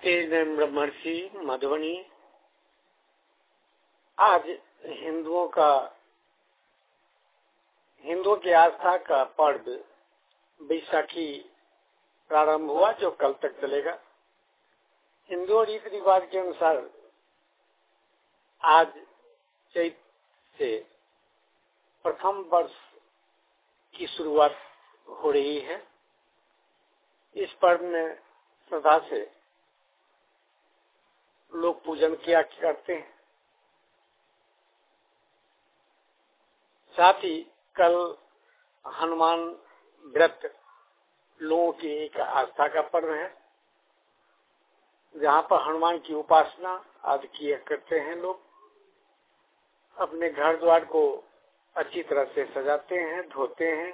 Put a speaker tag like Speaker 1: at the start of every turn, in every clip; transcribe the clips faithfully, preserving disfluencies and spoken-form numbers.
Speaker 1: महर्षि मधुबनी आज हिंदुओं का हिंदुओं की आस्था का पर्व बैसाखी प्रारंभ हुआ, जो कल तक चलेगा। हिंदू रीति रिवाज के अनुसार आज चैत से प्रथम वर्ष की शुरुआत हो रही है। इस पर्व में श्रद्धा से लोग पूजन किया करते हैं। साथ ही कल हनुमान व्रत लोगों की एक आस्था का पर्व है, जहाँ पर हनुमान की उपासना आदि किया करते हैं। लोग अपने घर द्वार को अच्छी तरह से सजाते हैं, धोते हैं,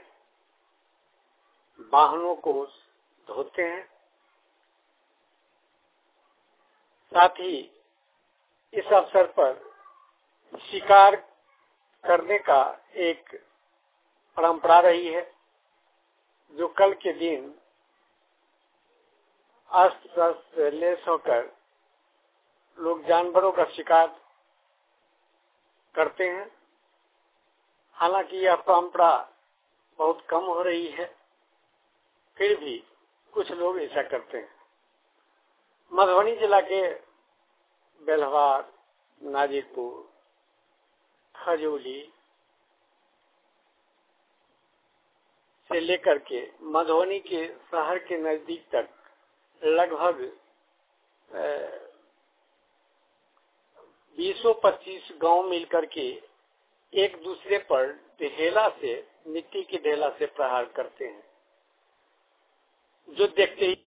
Speaker 1: वाहनों को धोते हैं। साथ ही इस अवसर पर शिकार करने का एक परंपरा रही है, जो कल के दिन अस्त्र शस्त्र लेस होकर लोग जानवरों का शिकार करते हैं। हालांकि यह परंपरा बहुत कम हो रही है, फिर भी कुछ लोग ऐसा करते हैं। मधुबनी जिला के बेलहवार, नाजीपुर, खजौली से लेकर के मधुबनी के शहर के नजदीक तक लगभग बीसों पच्चीस गांव मिलकर के एक दूसरे पर ढेला से, मिट्टी के ढेला से प्रहार करते हैं, जो देखते ही